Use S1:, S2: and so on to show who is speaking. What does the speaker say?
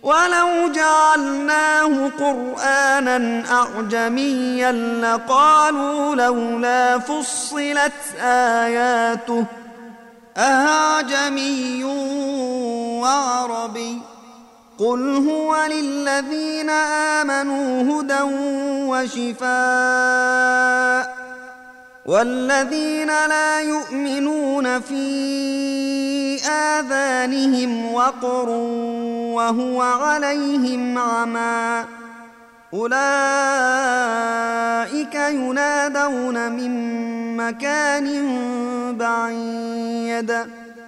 S1: ولو جعلناه قرآنا أعجميا لقالوا لولا فصلت آياته أعجمي وعربي قل هو للذين آمنوا هدى وشفاء والذين لا يؤمنون في آذانهم وقر وهو عليهم عمى أولئك ينادون من مكان بعيد